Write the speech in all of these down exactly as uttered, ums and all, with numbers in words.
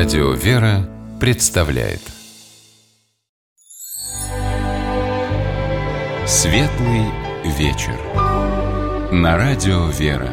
Радио «Вера» представляет Светлый вечер на Радио «Вера».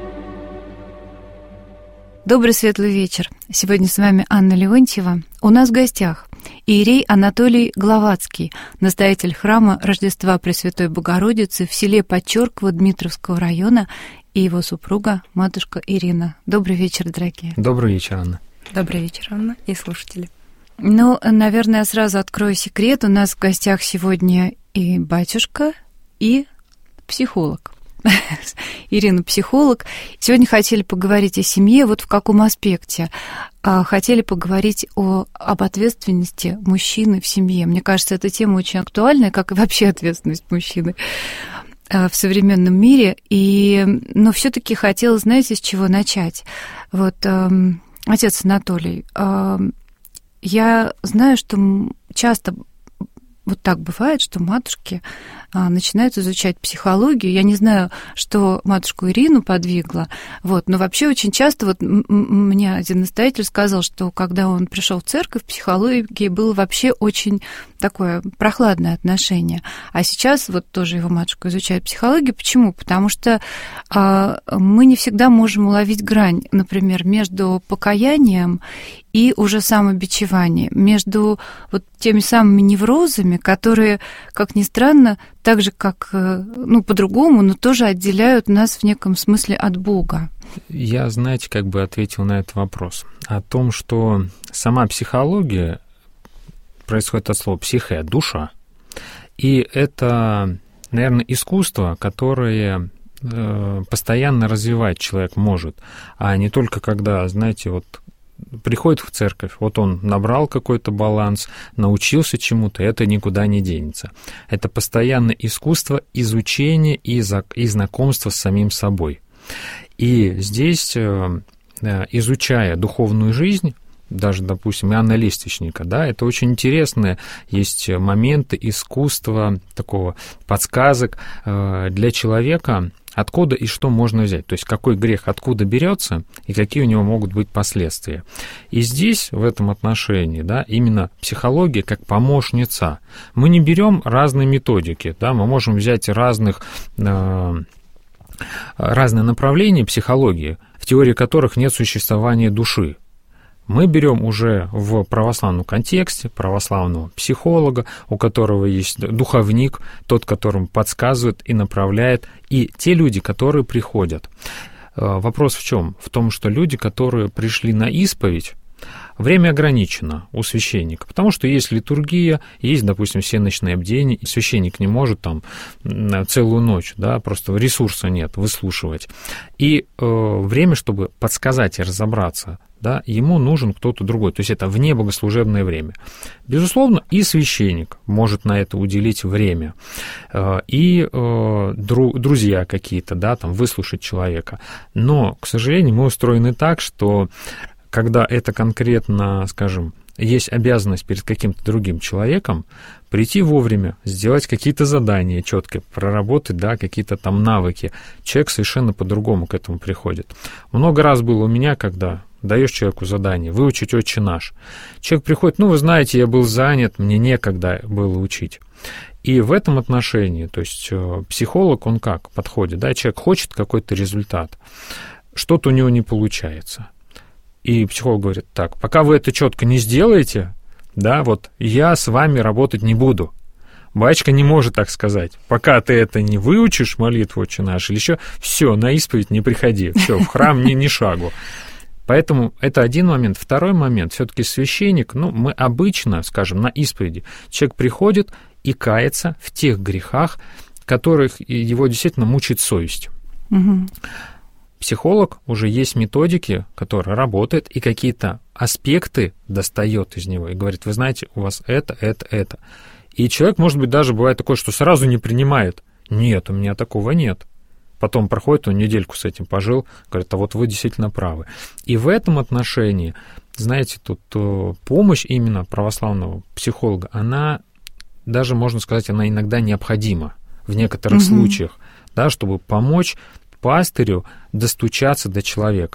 Добрый светлый вечер. Сегодня с вами Анна Леонтьева. У нас в гостях иерей Анатолий Гловацкий, настоятель храма Рождества Пресвятой Богородицы в селе Подчерково Дмитровского района, и его супруга, матушка Ирина. Добрый вечер, дорогие. Добрый вечер, Анна. Добрый вечер, Анна и слушатели. Ну, наверное, я сразу открою секрет. У нас в гостях сегодня и батюшка, и психолог. Ирина психолог. Сегодня хотели поговорить о семье. Вот в каком аспекте? Хотели поговорить о, об ответственности мужчины в семье. Мне кажется, эта тема очень актуальная, как и вообще ответственность мужчины в современном мире. И, но все-таки хотела, знаете, с чего начать? Вот, отец Анатолий, я знаю, что часто вот так бывает, что матушки начинают изучать психологию. Я не знаю, что матушку Ирину подвигло, вот, но вообще очень часто вот мне один настоятель сказал, что когда он пришел в церковь, в психологии было вообще очень такое прохладное отношение. А сейчас вот тоже его матушка изучает психологию. Почему? Потому что а, мы не всегда можем уловить грань, например, между покаянием и уже самобичеванием, между вот теми самыми неврозами, которые, как ни странно, так же, как, ну, по-другому, но тоже отделяют нас в неком смысле от Бога. Я, знаете, как бы ответил на этот вопрос. О том, что сама психология происходит от слова «психе», душа. И это, наверное, искусство, которое постоянно развивать человек может, а не только когда, знаете, вот приходит в церковь, вот он набрал какой-то баланс, научился чему-то, это никуда не денется. Это постоянное искусство изучения и знакомства с самим собой. И здесь, изучая духовную жизнь, даже, допустим, Иоанна Лествичника, да, это очень интересные есть моменты искусства, такого подсказок для человека, откуда и что можно взять, то есть какой грех откуда берется и какие у него могут быть последствия. И здесь, в этом отношении, да, именно психология как помощница. Мы не берем разные методики, да, мы можем взять разных, э, разные направления психологии, в теории которых нет существования души. Мы берем уже в православном контексте православного психолога, у которого есть духовник, тот, которому подсказывает и направляет, и те люди, которые приходят. Вопрос в чем? В том, что люди, которые пришли на исповедь, время ограничено у священника, потому что есть литургия, есть, допустим, всеночные бдения, и священник не может там целую ночь, да, просто ресурса нет выслушивать. И э, время, чтобы подсказать и разобраться, да, ему нужен кто-то другой, то есть это вне богослужебное время. Безусловно, и священник может на это уделить время, и друзья какие-то, да, там, выслушать человека. Но, к сожалению, мы устроены так, что когда это конкретно, скажем, есть обязанность перед каким-то другим человеком, прийти вовремя, сделать какие-то задания четко, проработать, да, какие-то там навыки, человек совершенно по-другому к этому приходит. Много раз было у меня, когда даешь человеку задание выучить «Отче наш». Человек приходит, ну, вы знаете, я был занят, мне некогда было учить. И в этом отношении, то есть психолог, он как подходит, да, человек хочет какой-то результат, что-то у него не получается. И психолог говорит, так, пока вы это четко не сделаете, да, вот я с вами работать не буду. Батюшка не может так сказать. Пока ты это не выучишь, молитву «Отче наш», или еще, все, на исповедь не приходи, все, в храм ни, ни шагу. Поэтому это один момент. Второй момент, все-таки священник, ну, мы обычно, скажем, на исповеди, человек приходит и кается в тех грехах, которых его действительно мучает совесть. Угу. Психолог уже есть методики, которые работают, и какие-то аспекты достает из него и говорит, вы знаете, у вас это, это, это. И человек, может быть, даже бывает такое, что сразу не принимает. Нет, у меня такого нет. Потом проходит, он недельку с этим пожил, говорит, а вот вы действительно правы. И в этом отношении, знаете, тут помощь именно православного психолога, она даже, можно сказать, она иногда необходима в некоторых угу. случаях, да, чтобы помочь пастырю достучаться до человека.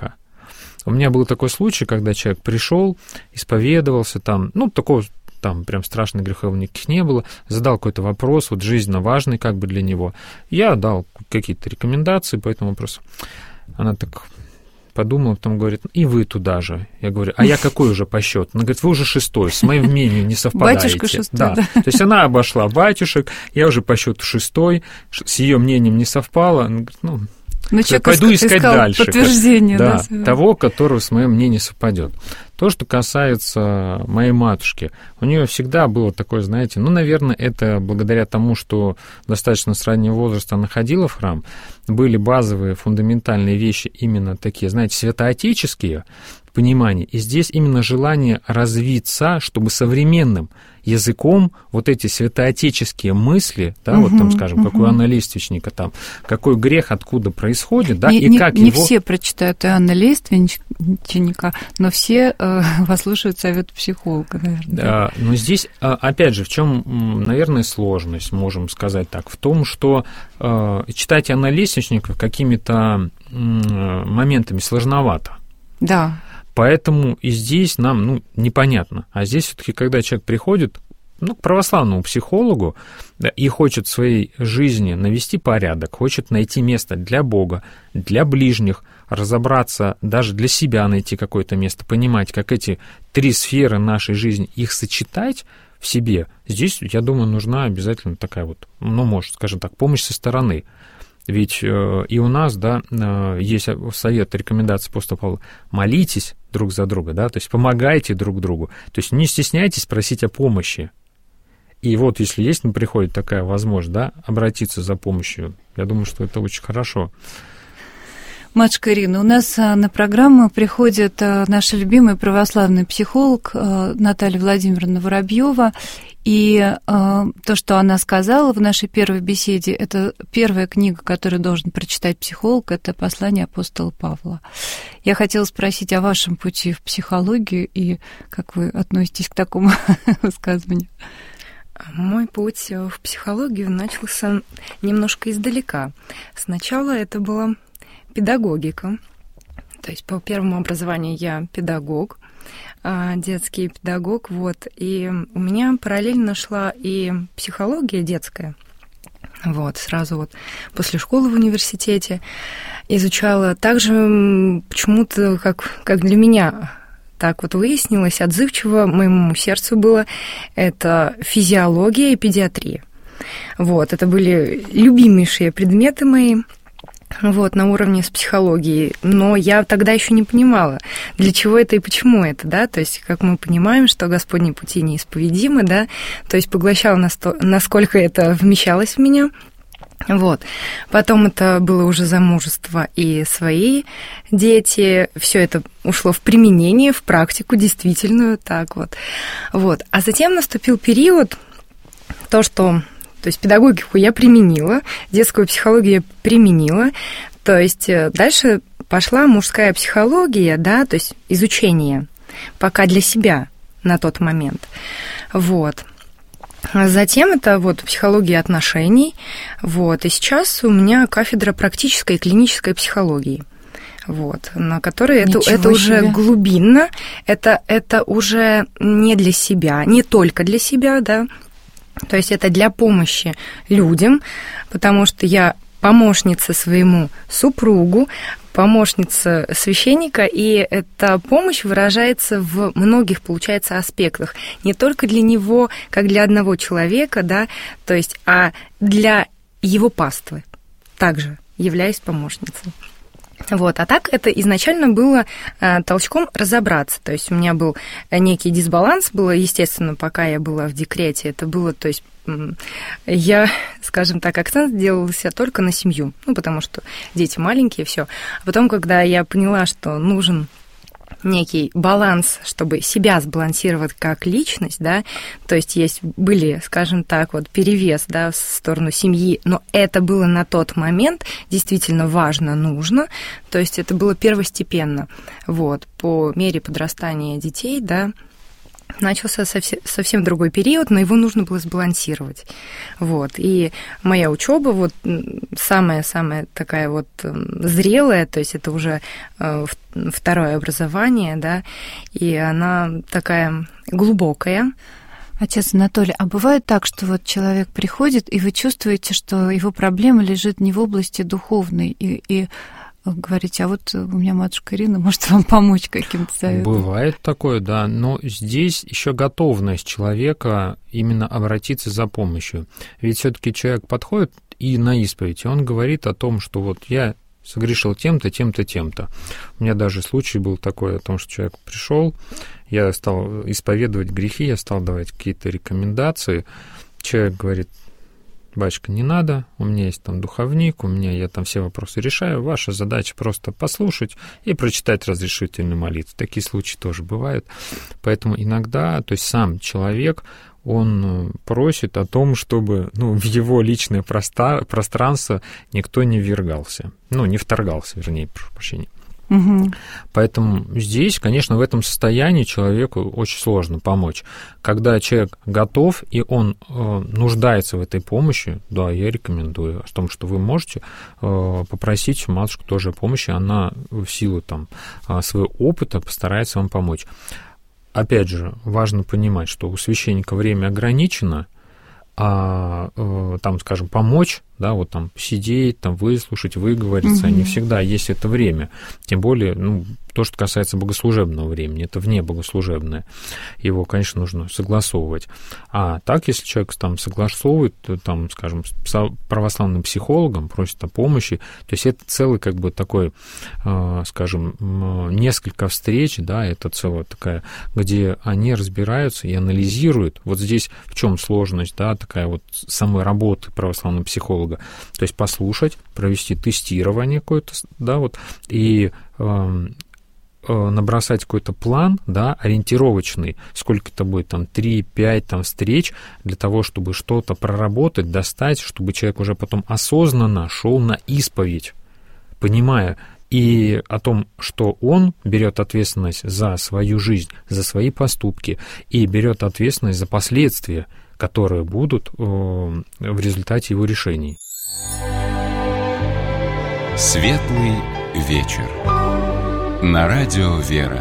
У меня был такой случай, когда человек пришел, исповедовался там, ну, такого там прям страшных грехов никаких не было, задал какой-то вопрос, вот жизненно важный как бы для него. Я дал какие-то рекомендации по этому вопросу. Она так подумала, потом говорит, и вы туда же. Я говорю, а я какой уже по счету? Она говорит, вы уже шестой, с моим мнением не совпадаете. Батюшка шестой, да. да. То есть она обошла батюшек, я уже по счету шестой, с ее мнением не совпало. Она говорит, ну, Но я пойду искать дальше. Подтверждение, да, да, того, которого с моим мнением совпадет. То, что касается моей матушки, у нее всегда было такое, знаете, ну, наверное, это благодаря тому, что достаточно с раннего возраста она ходила в храм, были базовые фундаментальные вещи именно такие, знаете, святоотеческие понимания, и здесь именно желание развиться, чтобы современным языком вот эти святоотеческие мысли, да, uh-huh, вот там, скажем, uh-huh. как у Иоанна Лиственника, там, какой грех откуда происходит, да, не, и не, как не его... Не все прочитают Иоанна Лиственника, но все э, послушают совет психолога, наверное. А, но здесь, опять же, в чем, наверное, сложность, можем сказать так, в том, что э, читать Иоанна Лиственника какими-то э, моментами сложновато. Да. Поэтому и здесь нам, ну, непонятно. А здесь все-таки, когда человек приходит, ну, к православному психологу, да, и хочет в своей жизни навести порядок, хочет найти место для Бога, для ближних, разобраться, даже для себя найти какое-то место, понимать, как эти три сферы нашей жизни, их сочетать в себе, здесь, я думаю, нужна обязательно такая вот, ну, может, скажем так, помощь со стороны. Ведь э, и у нас, да, э, есть совет, рекомендация апостола Павла: молитесь друг за друга, да, то есть помогайте друг другу, то есть не стесняйтесь просить о помощи. И вот если есть, ну, приходит такая возможность, да, обратиться за помощью, я думаю, что это очень хорошо. Матушка Ирина, у нас на программу приходит наша любимая православный психолог Наталья Владимировна Воробьева. И э, то, что она сказала в нашей первой беседе, это первая книга, которую должен прочитать психолог, это «Послание апостола Павла». Я хотела спросить о вашем пути в психологию и как вы относитесь к такому высказыванию. Мой путь в психологию начался немножко издалека. Сначала это была педагогика. То есть по первому образованию я педагог, детский педагог, вот, и у меня параллельно шла и психология детская, вот, сразу вот после школы в университете изучала. Также почему-то, как, как для меня так вот выяснилось, отзывчиво моему сердцу было, это физиология и педиатрия. Вот, это были любимейшие предметы мои. Вот, на уровне с психологией, но я тогда еще не понимала, для чего это и почему это, да, то есть, как мы понимаем, что Господни пути неисповедимы, да, то есть поглощала, насколько это вмещалось в меня, вот. Потом это было уже замужество и свои дети, все это ушло в применение, в практику действительную, так вот, вот, а затем наступил период, то, что... То есть педагогику я применила, детскую психологию я применила, то есть дальше пошла мужская психология, да, то есть изучение, пока для себя на тот момент, вот. Затем это вот психология отношений, вот, и сейчас у меня кафедра практической и клинической психологии, вот, на которой это, это уже глубинно, это, это уже не для себя, не только для себя, да, то есть это для помощи людям, потому что я помощница своему супругу, помощница священника, и эта помощь выражается в многих, получается, аспектах. Не только для него, как для одного человека, да, то есть, а для его паствы также являюсь помощницей. Вот, а так это изначально было э, толчком разобраться, то есть у меня был некий дисбаланс, было, естественно, пока я была в декрете, это было, то есть э, я, скажем так, акцент сделался только на семью, ну, потому что дети маленькие, все. А потом, когда я поняла, что нужен некий баланс, чтобы себя сбалансировать как личность, да, то есть есть, были, скажем так, вот перевес, да, в сторону семьи, но это было на тот момент действительно важно, нужно, то есть это было первостепенно, вот, по мере подрастания детей, да, начался совсем, совсем другой период, но его нужно было сбалансировать. Вот. И моя учеба вот самая-самая такая вот зрелая, то есть это уже второе образование, да, и она такая глубокая. Отец Анатолий, а бывает так, что вот человек приходит, и вы чувствуете, что его проблема лежит не в области духовной, и, и говорите, а вот у меня матушка Ирина может вам помочь каким-то советом? Бывает такое, да, но здесь еще готовность человека именно обратиться за помощью. Ведь все-таки человек подходит и на исповедь, и он говорит о том, что вот я согрешил тем-то, тем-то, тем-то. У меня даже случай был такой о том, что человек пришел, я стал исповедовать грехи, я стал давать какие-то рекомендации. Человек говорит: батюшка, не надо, у меня есть там духовник, у меня я там все вопросы решаю, ваша задача просто послушать и прочитать разрешительную молитву. Такие случаи тоже бывают. Поэтому иногда, то есть сам человек, он просит о том, чтобы, ну, в его личное проста- пространство никто не ввергался, ну, не вторгался, вернее, прошу прощения. Угу. Поэтому здесь, конечно, в этом состоянии человеку очень сложно помочь. Когда человек готов и он э, нуждается в этой помощи, да, я рекомендую о том, что вы можете э, попросить матушку тоже о помощи, она в силу там своего опыта постарается вам помочь. Опять же, важно понимать, что у священника время ограничено, а э, там, скажем, помочь, да, вот там сидеть, там выслушать, выговориться, mm-hmm. не всегда есть это время. Тем более, ну, то, что касается богослужебного времени, это вне богослужебное. Его, конечно, нужно согласовывать. А так, если человек там согласовывает, то, там, скажем, с православным психологом, просит о помощи, то есть это целый, как бы, такой, э, скажем, несколько встреч, да, это целая такая, где они разбираются и анализируют. Вот здесь в чем сложность, да, такая вот самой работы православного психолога. То есть послушать, провести тестирование какое-то, да, вот, и э, э, набросать какой-то план, да, ориентировочный, сколько это будет, там, три-пять там, встреч, для того, чтобы что-то проработать, достать, чтобы человек уже потом осознанно шел на исповедь, понимая и о том, что он берет ответственность за свою жизнь, за свои поступки, и берет ответственность за последствия, которые будут э, в результате его решений. Светлый вечер. На радио «Вера».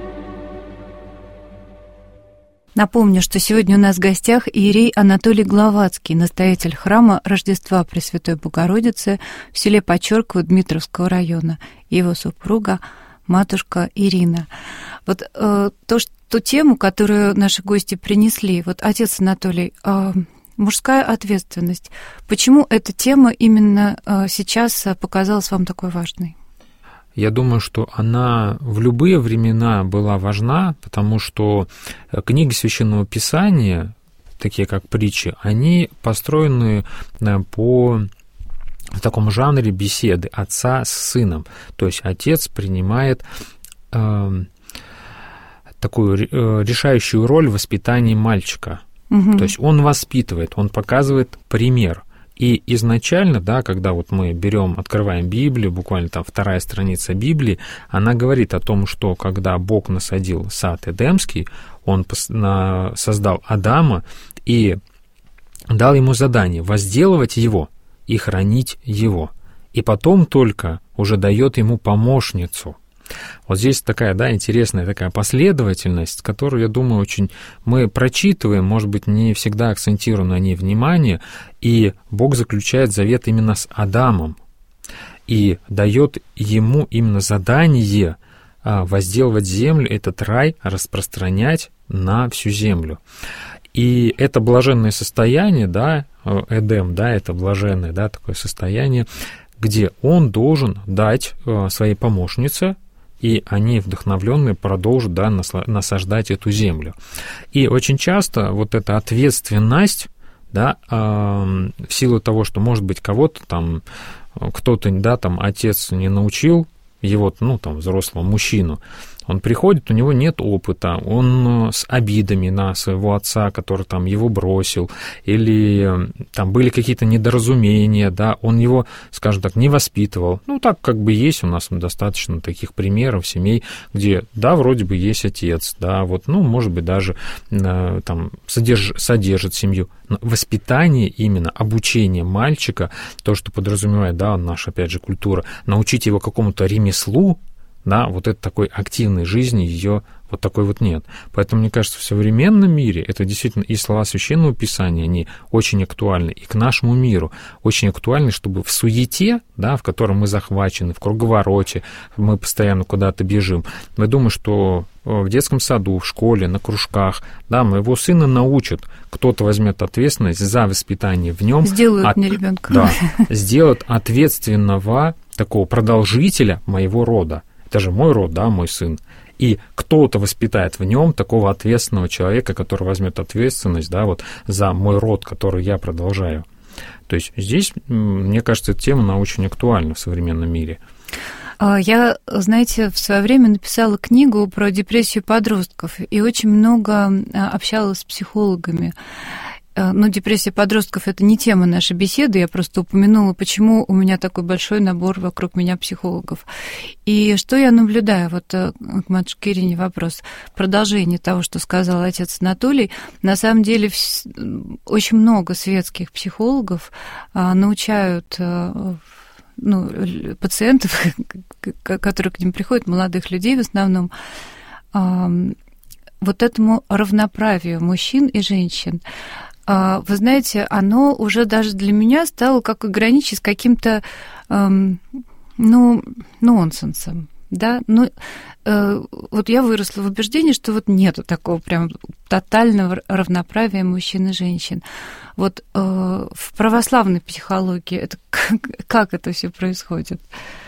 Напомню, что сегодня у нас в гостях иерей Анатолий Гловацкий, настоятель храма Рождества Пресвятой Богородицы в селе Почерково Дмитровского района, и его супруга, матушка Ирина. Вот э, то, что, ту тему, которую наши гости принесли, вот, отец Анатолий, э, мужская ответственность. Почему эта тема именно э, сейчас показалась вам такой важной? Я думаю, что она в любые времена была важна, потому что книги Священного Писания, такие как притчи, они построены по в таком жанре беседы отца с сыном. То есть отец принимает э, такую э, решающую роль в воспитании мальчика. Угу. То есть он воспитывает, он показывает пример. И изначально, да, когда вот мы берем, открываем Библию, буквально там вторая страница Библии, она говорит о том, что когда Бог насадил сад Эдемский, Он создал Адама и дал ему задание возделывать его и хранить его. И потом только уже дает ему помощницу. Вот здесь такая, да, интересная такая последовательность, которую, я думаю, очень мы прочитываем, может быть, не всегда акцентируем на ней внимание, и Бог заключает завет именно с Адамом и дает ему именно задание возделывать землю, этот рай распространять на всю землю. И это блаженное состояние, да, Эдем, да, это блаженное, да, такое состояние, где он должен дать своей помощнице, и они, вдохновленные, продолжат, да, насаждать эту землю. И очень часто вот эта ответственность, да, в силу того, что, может быть, кого-то там, кто-то, да, там, отец не научил его, ну, там, взрослого мужчину, Он приходит, у него нет опыта, он с обидами на своего отца, который там его бросил, или там были какие-то недоразумения, да, он его, скажем так, не воспитывал. Ну, так как бы есть у нас достаточно таких примеров семей, где, да, вроде бы есть отец, да, вот, ну, может быть, даже там содерж, содержит семью. Но воспитание именно, обучение мальчика, то, что подразумевает, да, наша, опять же, культура, научить его какому-то ремеслу, да, вот это такой активной жизни ее вот такой вот нет. Поэтому, мне кажется, в современном мире это действительно и слова Священного Писания, они очень актуальны, и к нашему миру очень актуальны, чтобы в суете, да, в котором мы захвачены, в круговороте, мы постоянно куда-то бежим. Мы думаем, что в детском саду, в школе, на кружках, да, моего сына научат, кто-то возьмет ответственность за воспитание в нем. Сделают от... мне ребенка. Да, сделают ответственного такого продолжителя моего рода. Это же мой род, да, мой сын. И кто-то воспитает в нем такого ответственного человека, который возьмет ответственность, да, вот за мой род, который я продолжаю. То есть здесь, мне кажется, эта тема, она очень актуальна в современном мире. Я, знаете, в свое время написала книгу про депрессию подростков и очень много общалась с психологами. Ну, депрессия подростков – это не тема нашей беседы, я просто упомянула, почему у меня такой большой набор вокруг меня психологов. И что я наблюдаю, вот к матушке Ирине вопрос, продолжение того, что сказал отец Анатолий. На самом деле очень много светских психологов научают ну, пациентов, которые к ним приходят, молодых людей в основном, вот этому равноправию мужчин и женщин. Вы знаете, оно уже даже для меня стало как граничить с каким-то, эм, ну, нонсенсом, да, ну, э, вот я выросла в убеждении, что вот нету такого прям тотального равноправия мужчин и женщин. Вот э, в православной психологии это как, как это все происходит?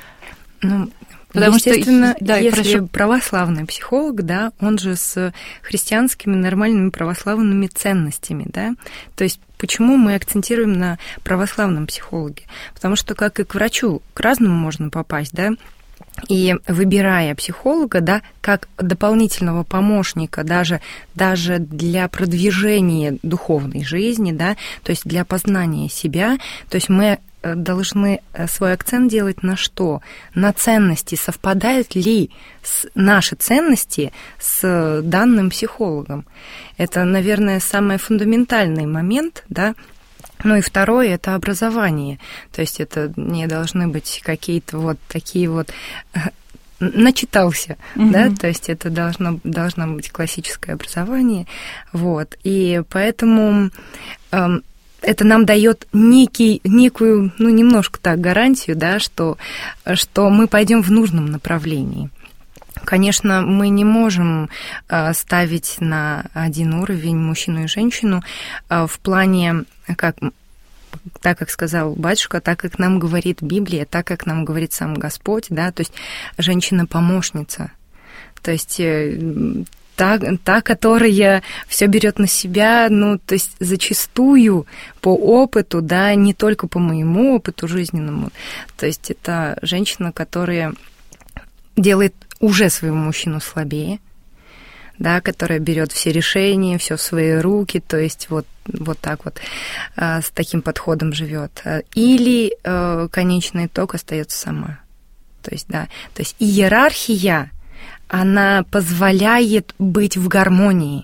Ну, Потому естественно, что, да, если прошу... православный психолог, да, он же с христианскими нормальными православными ценностями, да, то есть почему мы акцентируем на православном психологе? Потому что, как и к врачу, к разному можно попасть, да, и выбирая психолога, да, как дополнительного помощника даже, даже для продвижения духовной жизни, да, то есть для познания себя, то есть мы должны свой акцент делать на что? На ценности. Совпадают ли наши ценности с данным психологом? Это, наверное, самый фундаментальный момент, да. Ну и второе – это образование. То есть это не должны быть какие-то вот такие вот... начитался, угу. да, то есть это должно, должно быть классическое образование, вот. И поэтому... это нам дает некий, некую, ну, немножко так, гарантию, да, что, что мы пойдем в нужном направлении. Конечно, мы не можем ставить на один уровень мужчину и женщину в плане, как, так как сказал батюшка, так как нам говорит Библия, так как нам говорит сам Господь, да, то есть женщина-помощница, то есть... Та, та, которая все берет на себя, ну, то есть зачастую по опыту, да, не только по моему опыту жизненному, то есть это женщина, которая делает уже своего мужчину слабее, да, которая берет все решения, все в свои руки, то есть вот, вот так вот с таким подходом живет. Или конечный итог остается сама. То есть, да, то есть иерархия, она позволяет быть в гармонии.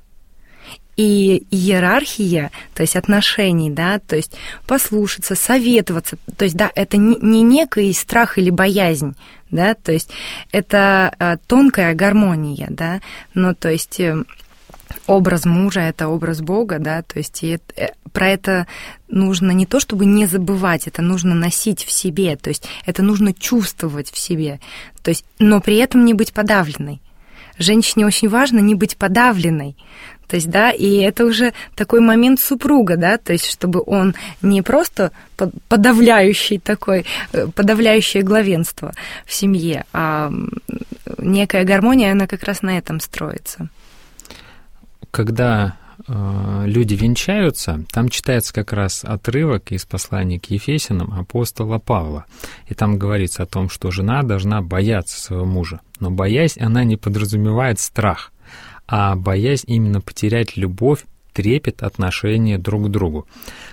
И иерархия, то есть отношений, да, то есть послушаться, советоваться, то есть, да, это не некий страх или боязнь, да, то есть это тонкая гармония, да, но, то есть образ мужа – это образ Бога, да, то есть и это, про это нужно не то, чтобы не забывать, это нужно носить в себе, то есть это нужно чувствовать в себе, то есть, но при этом не быть подавленной. Женщине очень важно не быть подавленной, то есть, да, и это уже такой момент супруга, да, то есть, чтобы он не просто подавляющий такой, подавляющее главенство в семье, а некая гармония, она как раз на этом строится. Когда э, люди венчаются, там читается как раз отрывок из послания к Ефесянам апостола Павла. И там говорится о том, что жена должна бояться своего мужа. Но боязнь, она не подразумевает страх, а боязнь именно потерять любовь, трепет, отношения друг к другу.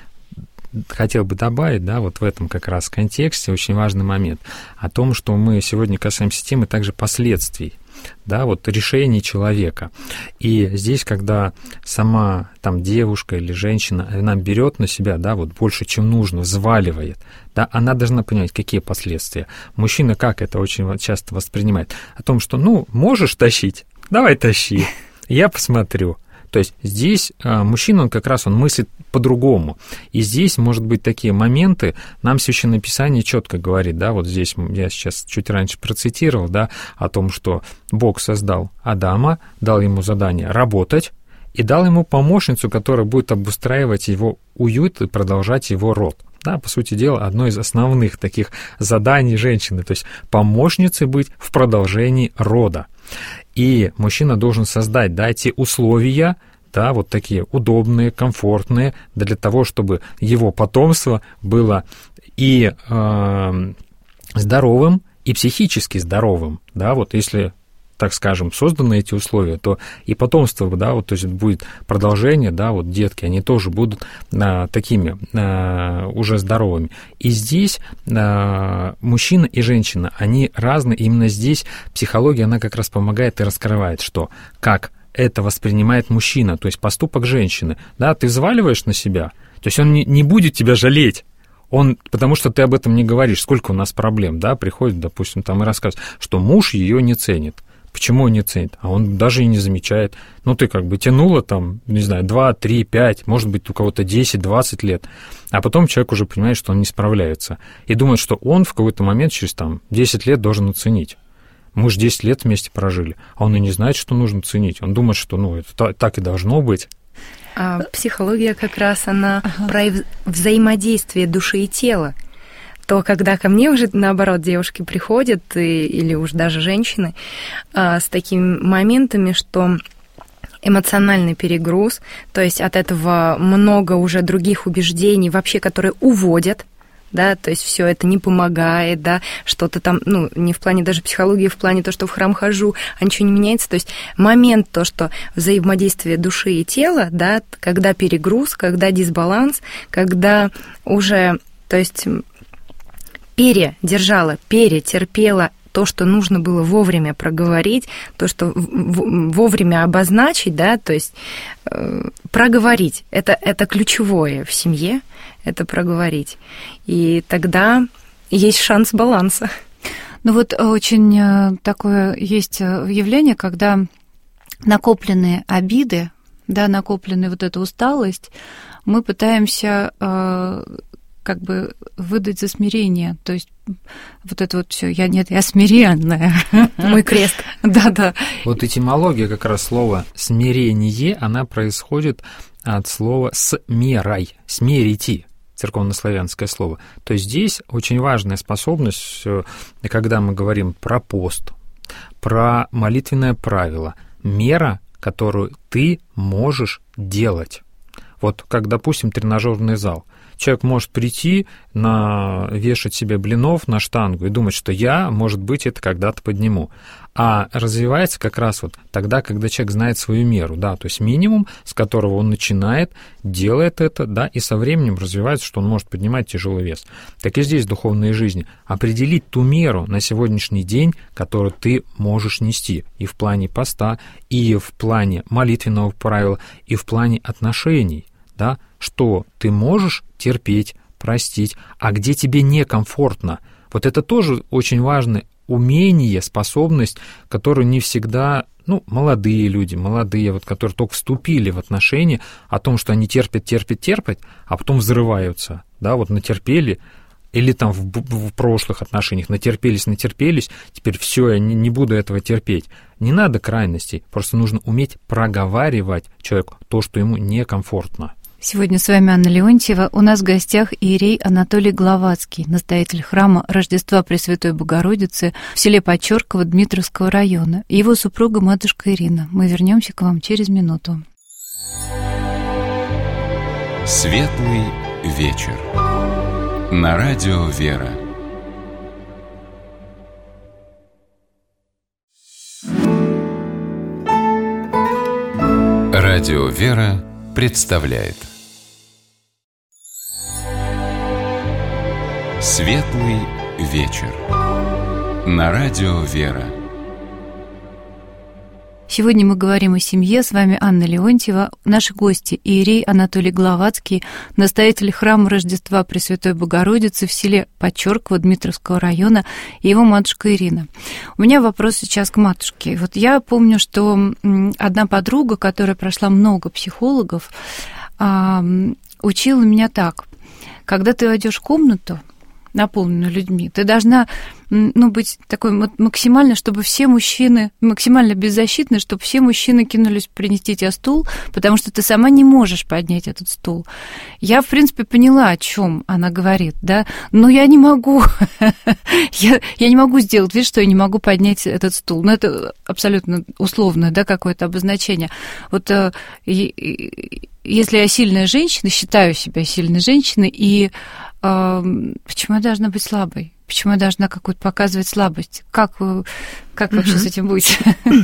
Хотел бы добавить, да, вот в этом как раз контексте очень важный момент о том, что мы сегодня касаемся темы также последствий, да, вот решений человека. И здесь, когда сама там девушка или женщина, она берет на себя, да, вот больше, чем нужно, взваливает, да, она должна понимать, какие последствия. Мужчина как это очень часто воспринимает? О том, что, ну, можешь тащить, давай тащи, я посмотрю. То есть здесь а, мужчина, он как раз он мыслит по-другому. И здесь, может быть, такие моменты, нам Священное Писание четко говорит, да, вот здесь я сейчас чуть раньше процитировал, да, о том, что Бог создал Адама, дал ему задание работать и дал ему помощницу, которая будет обустраивать его уют и продолжать его род. Да, по сути дела, одно из основных таких заданий женщины, то есть помощницей быть в продолжении рода. И мужчина должен создать, да, эти условия, да, вот такие удобные, комфортные, для того, чтобы его потомство было и э, здоровым, и психически здоровым, да, вот если, так скажем, созданы эти условия, то и потомство, да, вот, то есть будет продолжение, да, вот детки, они тоже будут а, такими а, уже здоровыми. И здесь а, мужчина и женщина, они разные, именно здесь психология, она как раз помогает и раскрывает, что, как это воспринимает мужчина, то есть поступок женщины, да, ты взваливаешь на себя, то есть он не, не будет тебя жалеть, он, потому что ты об этом не говоришь, сколько у нас проблем, да, приходит, допустим, там и рассказывает, что муж ее не ценит. Почему он не ценит? А он даже и не замечает. Ну, ты как бы тянула там, не знаю, два, три, пять, может быть, у кого-то десять-двадцать лет, а потом человек уже понимает, что он не справляется, и думает, что он в какой-то момент через там десять лет должен оценить. Мы же десять лет вместе прожили, а он и не знает, что нужно ценить. Он думает, что, ну, это так и должно быть. А психология как раз, она ага. про взаимодействие души и тела. То, когда ко мне уже, наоборот, девушки приходят, и, или уж даже женщины, а, с такими моментами, что эмоциональный перегруз, то есть от этого много уже других убеждений, вообще, которые уводят, да, то есть все это не помогает, да, что-то там, ну, не в плане даже психологии, в плане то, что в храм хожу, а ничего не меняется, то есть момент то, что взаимодействие души и тела, да, когда перегруз, когда дисбаланс, когда уже, то есть передержала, перетерпела то, что нужно было вовремя проговорить, то, что вовремя обозначить, да, то есть э, проговорить. Это, это ключевое в семье, это проговорить. И тогда есть шанс баланса. Ну вот очень такое есть явление, когда накопленные обиды, да, накопленная вот эта усталость, мы пытаемся э, как бы выдать за смирение, то есть вот это вот все, я нет, я смиренная. Мой крест. Да-да. Вот этимология как раз слова «смирение», она происходит от слова «смерай», «смерити», церковнославянское слово. То есть здесь очень важная способность, когда мы говорим про пост, про молитвенное правило, мера, которую ты можешь делать. Вот как, допустим, тренажерный зал. Человек может прийти, на, вешать себе блинов на штангу и думать, что я, может быть, это когда-то подниму. А развивается как раз вот тогда, когда человек знает свою меру, да, то есть минимум, с которого он начинает, делает это, да, и со временем развивается, что он может поднимать тяжелый вес. Так и здесь в духовной жизни. Определить ту меру на сегодняшний день, которую ты можешь нести и в плане поста, и в плане молитвенного правила, и в плане отношений, да, что ты можешь терпеть, простить, а где тебе некомфортно. Вот это тоже очень важное умение, способность, которую не всегда, ну, молодые люди, молодые, вот, которые только вступили в отношения, о том, что они терпят, терпят, терпят, а потом взрываются, да, вот натерпели, или там в, в прошлых отношениях натерпелись, натерпелись, теперь все, я не, не буду этого терпеть. Не надо крайностей, просто нужно уметь проговаривать человеку то, что ему некомфортно. Сегодня с вами Анна Леонтьева. У нас в гостях иерей Анатолий Гловацкий, настоятель храма Рождества Пресвятой Богородицы в селе Подчерково Дмитровского района, и его супруга матушка Ирина. Мы вернемся к вам через минуту. Светлый вечер. На радио «Вера». Радио «Вера» представляет Светлый вечер. На радио «Вера». Сегодня мы говорим о семье. С вами Анна Леонтьева. Наши гости — иерей Анатолий Гловацкий, настоятель храма Рождества Пресвятой Богородицы в селе Подчерково Дмитровского района, и его матушка Ирина. У меня вопрос сейчас к матушке. Вот я помню, что одна подруга, которая прошла много психологов, учила меня так: когда ты войдешь в комнату, наполненную людьми, ты должна, ну, быть такой максимально, чтобы все мужчины, максимально беззащитны, чтобы все мужчины кинулись принести тебе стул, потому что ты сама не можешь поднять этот стул. Я, в принципе, поняла, о чем она говорит, да, но я не могу, я, я не могу сделать вид, что я не могу поднять этот стул. Ну, это абсолютно условное, да, какое-то обозначение. Вот если я сильная женщина, считаю себя сильной женщиной, и почему я должна быть слабой? Почему я должна какую-то показывать слабость? Как, как вообще с этим быть?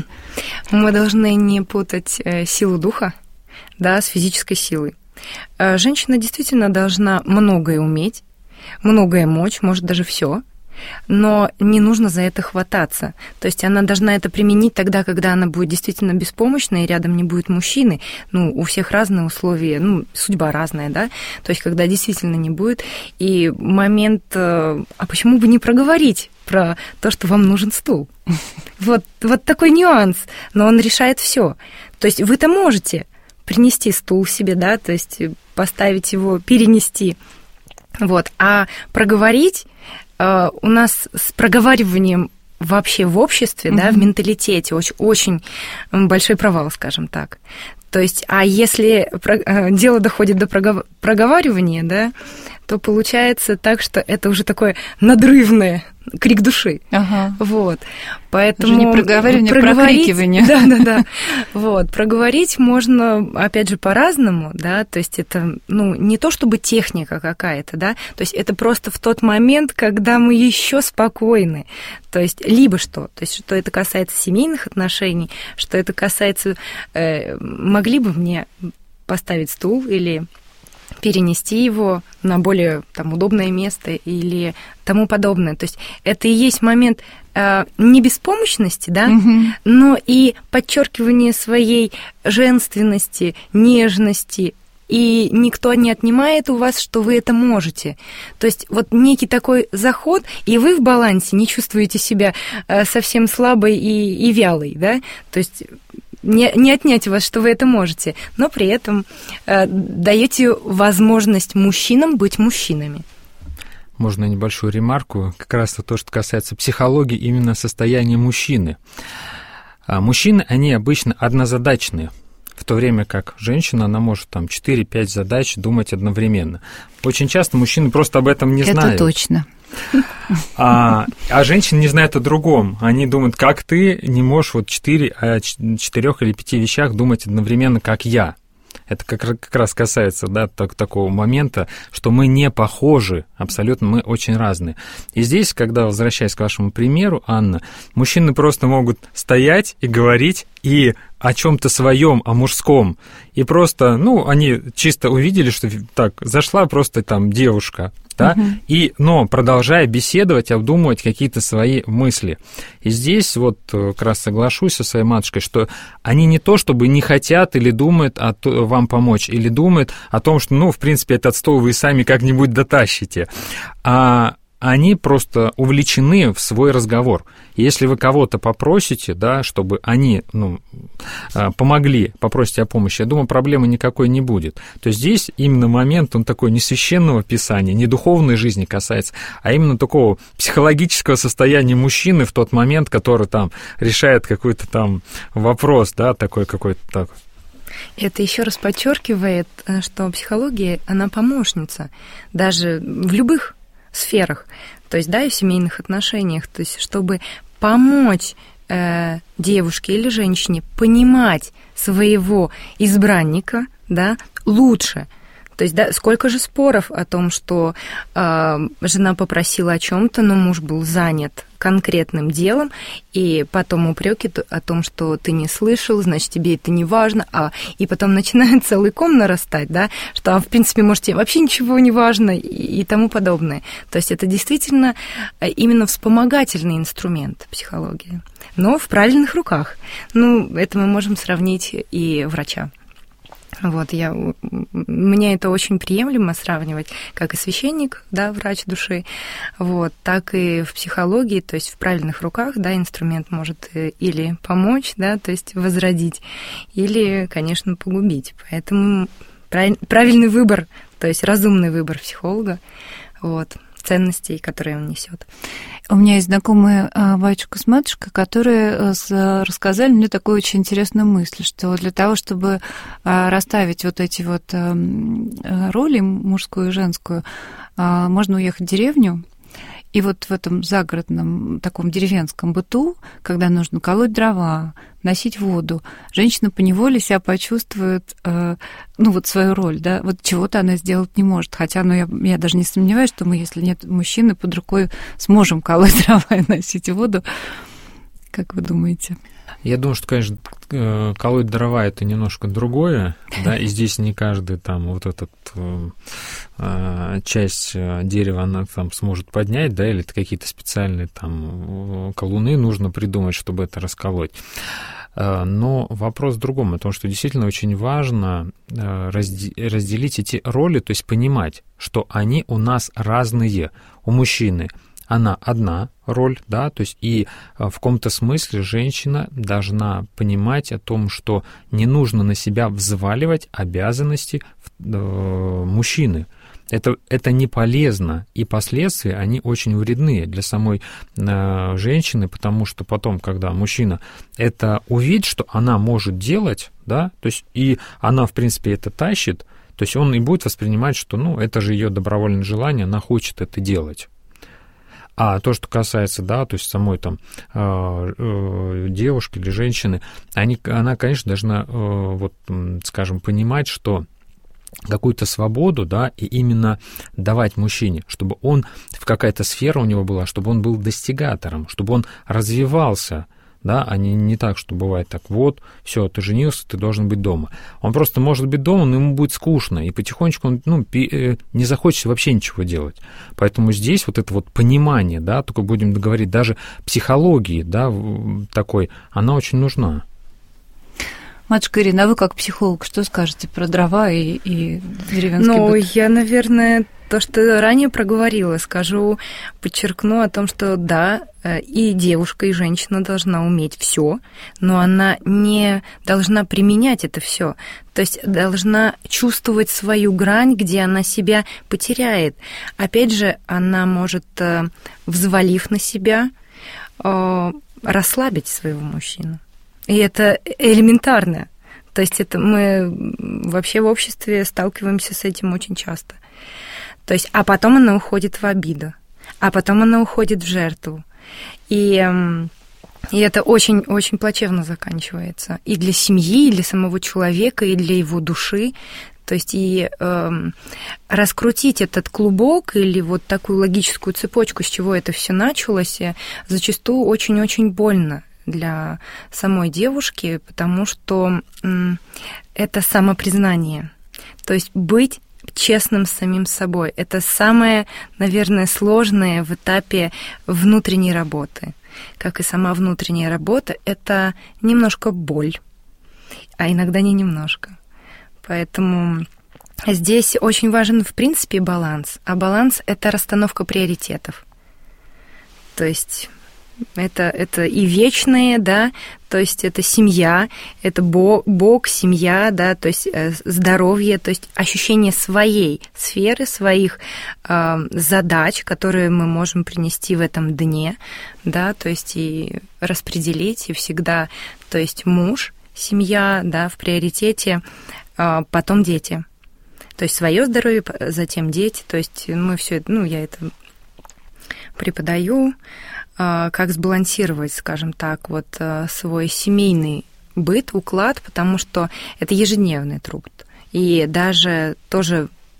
Мы должны не путать силу духа, да, с физической силой. Женщина действительно должна многое уметь, многое мочь, может, даже все, но не нужно за это хвататься. То есть она должна это применить тогда, когда она будет действительно беспомощна, и рядом не будет мужчины. Ну, у всех разные условия, ну, судьба разная, да? То есть когда действительно не будет. И момент, а почему бы не проговорить про то, что вам нужен стул? Вот, вот такой нюанс, но он решает все. То есть вы-то можете принести стул себе, да, то есть поставить его, перенести. Вот. А проговорить у нас с проговариванием вообще в обществе, mm-hmm. да, в менталитете очень, очень большой провал, скажем так. То есть, а если дело доходит до проговаривания, да, то получается так, что это уже такое надрывное, крик души. Ага. Вот. Поэтому уже не проговаривание, а прокрикивание. Да, да, да. Вот. Проговорить можно, опять же, по-разному, да, то есть это, ну, не то чтобы техника какая-то, да, то есть это просто в тот момент, когда мы еще спокойны. То есть либо что, то есть что это касается семейных отношений, что это касается, э, могли бы мне поставить стул или перенести его на более там удобное место или тому подобное. То есть это и есть момент э, не беспомощности, да, угу. но и подчеркивание своей женственности, нежности. И никто не отнимает у вас, что вы это можете. То есть вот некий такой заход, и вы в балансе не чувствуете себя э, совсем слабой и, и вялой, да. То есть Не, не отнять у вас, что вы это можете, но при этом э, даете возможность мужчинам быть мужчинами. Можно небольшую ремарку, как раз то, что касается психологии, именно состояния мужчины. А мужчины, они обычно однозадачные, в то время как женщина, она может там четыре-пять задач думать одновременно. Очень часто мужчины просто об этом не это знают. Это точно. А, а женщины не знают о другом. Они думают, как ты не можешь вот четыре, о четырех или пяти вещах думать одновременно, как я. Это как, как раз касается, да, так, такого момента, что мы не похожи, абсолютно, мы очень разные. И здесь, когда, возвращаясь к вашему примеру, Анна, мужчины просто могут стоять и говорить и о чем-то своем, о мужском. И просто, ну, они чисто увидели, что так, зашла просто там девушка, да, угу. и, но продолжая беседовать, обдумывать какие-то свои мысли. И здесь вот как раз соглашусь со своей матушкой, что они не то чтобы не хотят или думают о, вам помочь, или думают о том, что, ну, в принципе, этот стол вы сами как-нибудь дотащите, а они просто увлечены в свой разговор. Если вы кого-то попросите, да, чтобы они, ну, помогли, попросите о помощи, я думаю, проблемы никакой не будет. То есть здесь именно момент, он такой не священного писания, не духовной жизни касается, а именно такого психологического состояния мужчины в тот момент, который там решает какой-то там вопрос, да, такой какой-то такой. Это еще раз подчеркивает, что психология, она помощница, даже в любых сферах, то есть, да, и в семейных отношениях, то есть, чтобы помочь э, девушке или женщине понимать своего избранника, да, лучше. То есть, да, сколько же споров о том, что э, жена попросила о чем-то, но муж был занят конкретным делом, и потом упреки о том, что ты не слышал, значит, тебе это не важно, а и потом начинает целый ком нарастать, да, что, а, в принципе, может, тебе вообще ничего не важно и, и тому подобное. То есть это действительно именно вспомогательный инструмент психологии, но в правильных руках. Ну, это мы можем сравнить и врача. Вот, я, мне это очень приемлемо сравнивать, как и священник, да, врач души, вот, так и в психологии, то есть в правильных руках, да, инструмент может или помочь, да, то есть возродить, или, конечно, погубить. Поэтому правильный выбор, то есть разумный выбор психолога, вот, ценностей, которые он несет. У меня есть знакомые батюшка с матушкой, которые рассказали мне такую очень интересную мысль, что для того, чтобы расставить вот эти вот роли, мужскую и женскую, можно уехать в деревню, и вот в этом загородном таком деревенском быту, когда нужно колоть дрова, носить воду, женщина поневоле себя почувствует, э, ну, вот свою роль, да, вот чего-то она сделать не может. Хотя, ну, я, я даже не сомневаюсь, что мы, если нет мужчины под рукой, сможем колоть дрова и носить воду. Как вы думаете? Я думаю, что, конечно, колоть дрова — это немножко другое, да, и здесь не каждый там вот этот э, часть дерева она там сможет поднять, да, или какие-то специальные там колуны нужно придумать, чтобы это расколоть. Но вопрос в другом, о том, что действительно очень важно разделить эти роли, то есть понимать, что они у нас разные. У мужчины она одна роль, да, то есть и в каком-то смысле женщина должна понимать о том, что не нужно на себя взваливать обязанности мужчины. Это, это не полезно, и последствия, они очень вредны для самой э, женщины, потому что потом, когда мужчина это увидит, что она может делать, да, то есть и она, в принципе, это тащит, то есть он и будет воспринимать, что, ну, это же ее добровольное желание, она хочет это делать. А то, что касается, да, то есть самой там э, э, девушки или женщины, они, она, конечно, должна, э, вот, скажем, понимать, что какую-то свободу, да, и именно давать мужчине, чтобы он, в какая-то сфера у него была, чтобы он был достигатором, чтобы он развивался, да, а не, не так, что бывает так, вот, все, ты женился, ты должен быть дома. Он просто может быть дома, но ему будет скучно, и потихонечку он, ну, не захочет вообще ничего делать. Поэтому здесь вот это вот понимание, да, только будем говорить, даже психологии, да, такой, она очень нужна. Матушка Ирина, а вы как психолог, что скажете про дрова и, и деревенский ну, быт? Ну, я, наверное, то, что ранее проговорила, скажу, подчеркну о том, что да, и девушка, и женщина должна уметь все, но она не должна применять это все. То есть должна чувствовать свою грань, где она себя потеряет. Опять же, она может, взвалив на себя, расслабить своего мужчину. И это элементарно. То есть это мы вообще в обществе сталкиваемся с этим очень часто. То есть, а потом она уходит в обиду, а потом она уходит в жертву. И, и это очень-очень плачевно заканчивается. И для семьи, и для самого человека, и для его души. То есть и э, раскрутить этот клубок или вот такую логическую цепочку, с чего это все началось, зачастую очень-очень больно для самой девушки, потому что м, это самопризнание. То есть быть честным с самим собой. Это самое, наверное, сложное в этапе внутренней работы. Как и сама внутренняя работа, это немножко боль, а иногда не немножко. Поэтому здесь очень важен, в принципе, баланс. А баланс — это расстановка приоритетов. То есть это, это и вечное, да, то есть это семья, это Бог, Бог, семья, да, то есть здоровье, то есть ощущение своей сферы, своих э, задач, которые мы можем принести в этом дне, да, то есть и распределить, и всегда, то есть муж, семья, да, в приоритете, э, потом дети. То есть свое здоровье, затем дети, то есть мы все это, ну, я это преподаю, как сбалансировать, скажем так, вот свой семейный быт, уклад, потому что это ежедневный труд. И даже тоже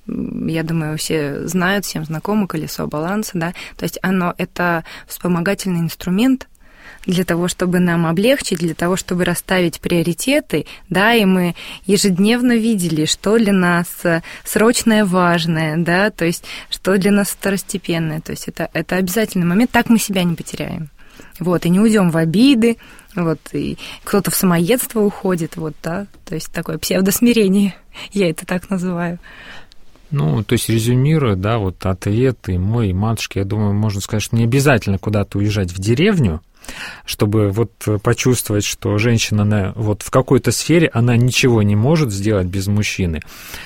я думаю, все знают, всем знакомо колесо баланса, да, то есть оно это вспомогательный инструмент для того, чтобы нам облегчить, для того, чтобы расставить приоритеты, да, и мы ежедневно видели, что для нас срочное, важное, да, то есть что для нас второстепенное, то есть это, это обязательный момент, так мы себя не потеряем, вот, и не уйдем в обиды, вот, и кто-то в самоедство уходит, вот, да, то есть такое псевдосмирение, я это так называю. Ну, то есть, резюмируя, да, вот ответ и мой, и матушки, я думаю, можно сказать, что не обязательно куда-то уезжать в деревню, чтобы вот почувствовать, что женщина она, вот в какой-то сфере, она ничего не может сделать без мужчины.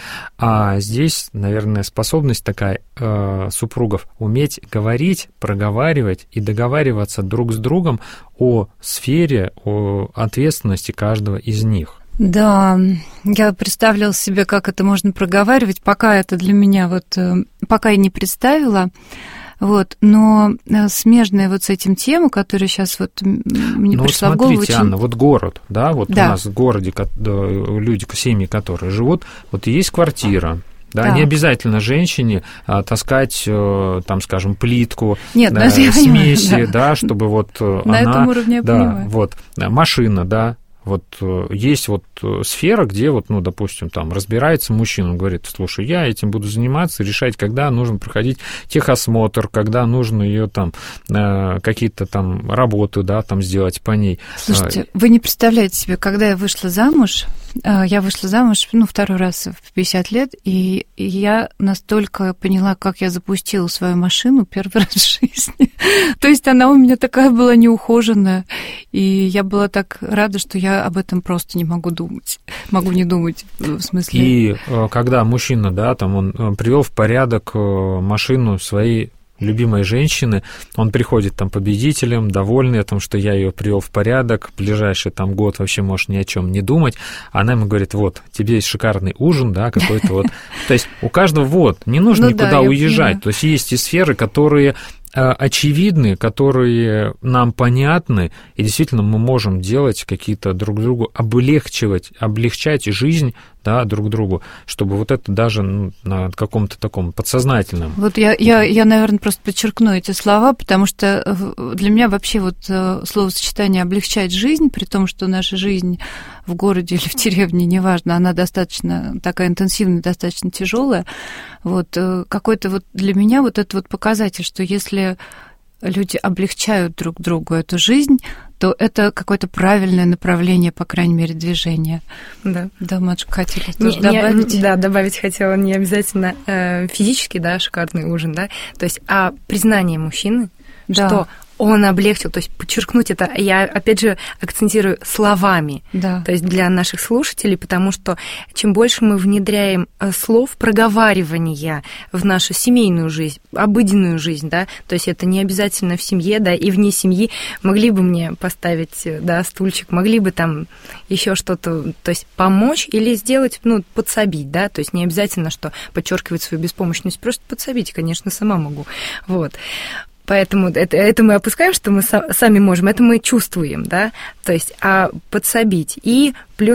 А здесь, наверное, способность такая э, супругов уметь говорить, проговаривать и договариваться друг с другом о сфере, о ответственности каждого из них. Да, я представляла себе, как это можно проговаривать, пока это для меня вот, пока я не представила, вот, но смежная вот с этим тема, которая сейчас вот мне ну, пришла вот в голову. Смотрите, очень... Анна, вот город, да, вот да. у нас в городе люди, семьи, которые живут, вот есть квартира. Да, так. Не обязательно женщине а, таскать, там, скажем, плитку, Нет, да, ну, смеси, понимаю, да. да, чтобы вот На она... этом уровне я да, понимаю. Вот, машина, да. Вот есть вот сфера, где вот, ну, допустим, там разбирается мужчина, он говорит, слушай, я этим буду заниматься, решать, когда нужно проходить техосмотр, когда нужно ее там какие-то там работы, да, там сделать по ней. Слушайте, вы не представляете себе, когда я вышла замуж, я вышла замуж, ну, второй раз в пятьдесят лет, и я настолько поняла, как я запустила свою машину первый раз в жизни. То есть она у меня такая была неухоженная, и я была так рада, что я об этом просто не могу думать. Могу не думать, в смысле. И когда мужчина, да, там он привел в порядок машину своей любимой женщины, он приходит там победителем, довольный о том, что я ее привел в порядок, в ближайший там год вообще можешь ни о чем не думать, она ему говорит, вот, тебе есть шикарный ужин, да, какой-то вот. То есть у каждого вот, не нужно никуда уезжать, то есть есть и сферы, которые очевидны, которые нам понятны, и действительно мы можем делать какие-то друг другу, облегчивать, облегчать жизнь, да, друг другу, чтобы вот это даже ну, на каком-то таком подсознательном. Вот я, я, я, наверное, просто подчеркну эти слова, потому что для меня вообще вот словосочетание «облегчать жизнь», при том, что наша жизнь в городе или в деревне, неважно, она достаточно такая интенсивная, достаточно тяжелая, вот какой-то вот для меня вот этот вот показатель, что если люди облегчают друг другу эту жизнь, то это какое-то правильное направление, по крайней мере, движения. Да. Да, матушка, хотели не, тоже добавить? Не, да, добавить хотела не обязательно э, физически, да, шикарный ужин, да, то есть, а признание мужчины, да. что он облегчил, то есть подчеркнуть это, я опять же акцентирую словами, да. то есть для наших слушателей, потому что чем больше мы внедряем слов проговаривания в нашу семейную жизнь, обыденную жизнь, да, то есть это не обязательно в семье, да, и вне семьи, могли бы мне поставить, да, стульчик, могли бы там еще что-то, то есть помочь или сделать, ну, подсобить, да, то есть не обязательно, что подчеркивать свою беспомощность, просто подсобить, конечно, сама могу, вот. Поэтому это, это мы опускаем, что мы сами можем, это мы чувствуем, да, то есть, а подсобить. И плюс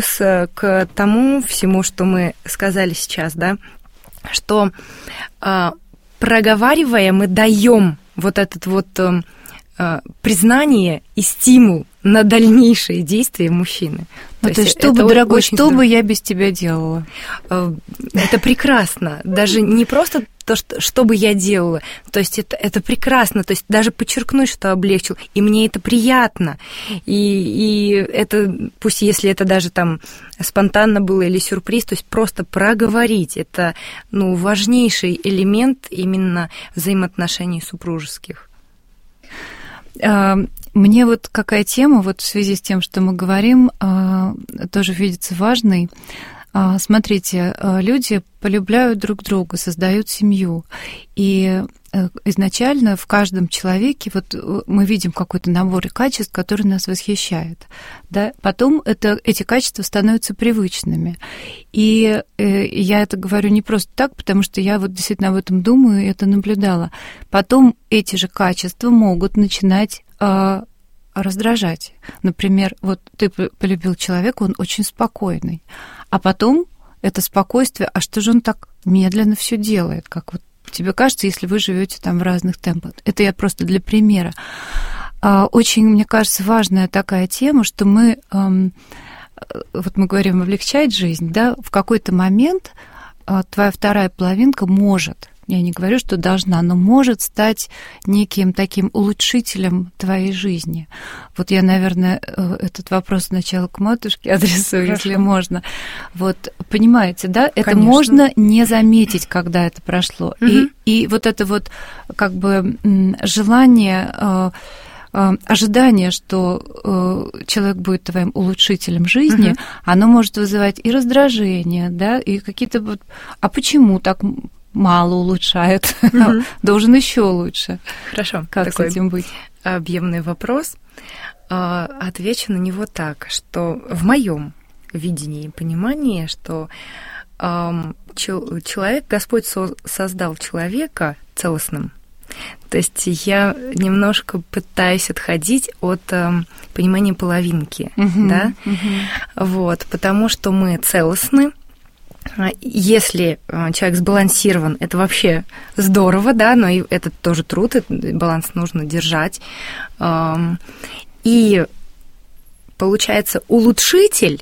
к тому всему, что мы сказали сейчас, да, что а, проговаривая, мы даем вот этот вот а, признание и стимул на дальнейшие действия мужчины. Ну, то, то есть, что бы, дорогой, что здорово. бы я без тебя делала? Это прекрасно. Даже не просто то, что, что бы я делала. То есть это, это прекрасно. То есть даже подчеркнуть, что облегчил. И мне это приятно. И, и это, пусть если это даже там спонтанно было или сюрприз, то есть просто проговорить. Это, ну, важнейший элемент именно взаимоотношений супружеских. Мне вот какая тема, вот в связи с тем, что мы говорим, тоже видится важной. Смотрите, люди полюбляют друг друга, создают семью. И изначально в каждом человеке вот мы видим какой-то набор качеств, который нас восхищает. Да? Потом это, эти качества становятся привычными. И я это говорю не просто так, потому что я вот действительно об этом думаю и это наблюдала. Потом эти же качества могут начинать раздражать. Например, вот ты полюбил человека, он очень спокойный, а потом это спокойствие, а что же он так медленно все делает, как вот тебе кажется, если вы живете там в разных темпах. Это я просто для примера. Очень, мне кажется, важная такая тема, что мы, вот мы говорим, облегчать жизнь, да, в какой-то момент твоя вторая половинка может, я не говорю, что должна, но может стать неким таким улучшителем твоей жизни. Вот я, наверное, этот вопрос сначала к матушке адресую, Хорошо. Если можно. Вот, понимаете, да, это Конечно. Можно не заметить, когда это прошло. Угу. И, и вот это вот как бы желание, ожидание, что человек будет твоим улучшителем жизни, угу. оно может вызывать и раздражение, да, и какие-то вот... А почему так мало улучшает? Угу. Должен еще лучше. Хорошо. Как с этим быть? Объемный вопрос. Отвечу на него так, что в моем видении и понимании, что человек, Господь создал человека целостным. То есть я немножко пытаюсь отходить от э, понимания половинки, uh-huh, да, uh-huh. вот, потому что мы целостны. Если человек сбалансирован, это вообще здорово, да, но и это тоже труд, этот баланс нужно держать. И получается, улучшитель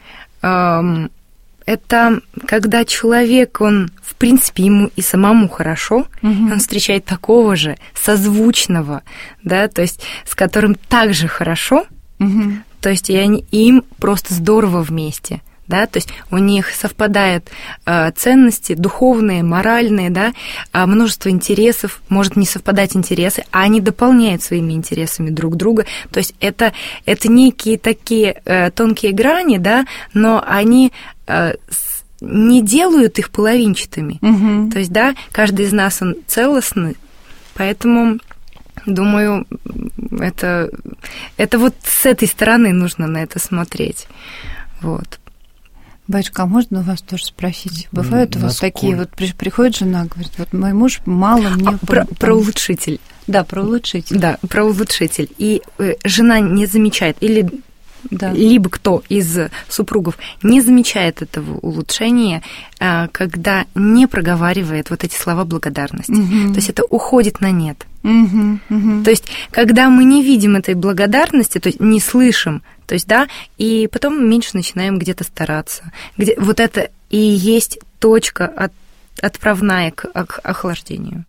это когда человек, он, в принципе, ему и самому хорошо, угу. он встречает такого же, созвучного, да, то есть с которым также хорошо, угу. то есть и они, им просто здорово вместе, да, то есть у них совпадают э, ценности духовные, моральные, да, э, множество интересов, может не совпадать интересы, а они дополняют своими интересами друг друга, то есть это, это некие такие э, тонкие грани, да, но они не делают их половинчатыми. Угу. То есть, да, каждый из нас, он целостный, поэтому, думаю, это, это вот с этой стороны нужно на это смотреть. Вот. Батюшка, а можно у вас тоже спросить? Бывают у вас Насколько? Такие, вот приходит жена, говорит, вот мой муж мало мне... А, про, про улучшитель. Да, про улучшитель. Да, про улучшитель. И жена не замечает, или... Да. Либо кто из супругов не замечает этого улучшения, когда не проговаривает вот эти слова благодарности. Угу. То есть это уходит на нет. Угу, угу. То есть когда мы не видим этой благодарности, то есть не слышим, то есть, да, и потом меньше начинаем где-то стараться. Где, вот это и есть точка от, отправная к, к охлаждению.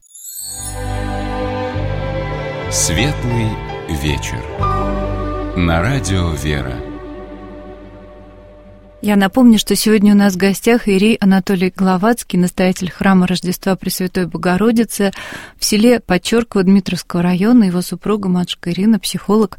Светлый вечер. На радио «Вера». Я напомню, что сегодня у нас в гостях иерей Анатолий Гловацкий, настоятель храма Рождества Пресвятой Богородицы в селе Подчерково Дмитровского района, его супруга, матушка Ирина, психолог.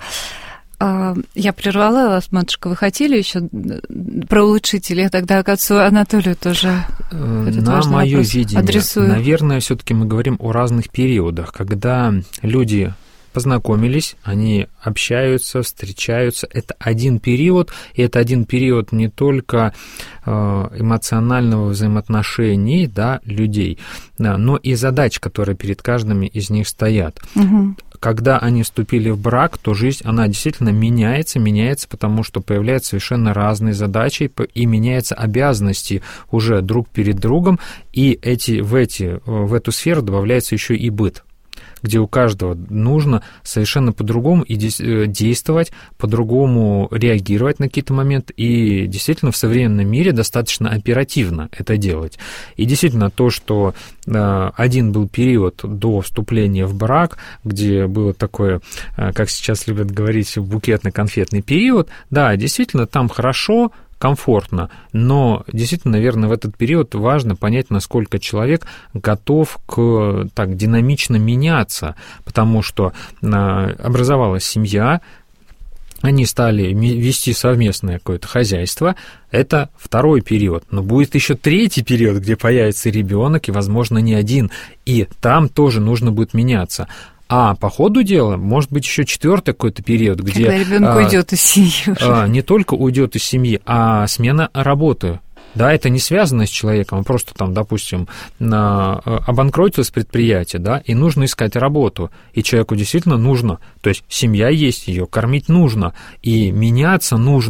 Я прервала вас, матушка, вы хотели еще про улучшителя? Я тогда к отцу Анатолию тоже этот На мое видение, адресую. Наверное, все-таки мы говорим о разных периодах, когда люди познакомились, они общаются, встречаются. Это один период, и это один период не только эмоционального взаимоотношений, да, людей, да, но и задач, которые перед каждым из них стоят. Угу. Когда они вступили в брак, то жизнь, она действительно меняется, меняется, потому что появляются совершенно разные задачи, и меняются обязанности уже друг перед другом, и эти, в, эти, в эту сферу добавляется еще и быт, где у каждого нужно совершенно по-другому и действовать, по-другому реагировать на какие-то моменты, и действительно в современном мире достаточно оперативно это делать. И действительно то, что один был период до вступления в брак, где было такое, как сейчас любят говорить, букетно-конфетный период, да, действительно там хорошо, комфортно, но действительно, наверное, в этот период важно понять, насколько человек готов к так динамично меняться, потому что образовалась семья, они стали вести совместное какое-то хозяйство, это второй период, но будет еще третий период, где появится ребенок, и, возможно, не один, и там тоже нужно будет меняться. А по ходу дела, может быть, еще четвертый какой-то период, где когда ребенок а, уйдет из семьи. А, не только уйдет из семьи, а смена работы. Да, это не связано с человеком, он просто там, допустим, обанкротилось предприятие, да, и нужно искать работу, и человеку действительно нужно, то есть семья есть, ее кормить нужно, и меняться нужно.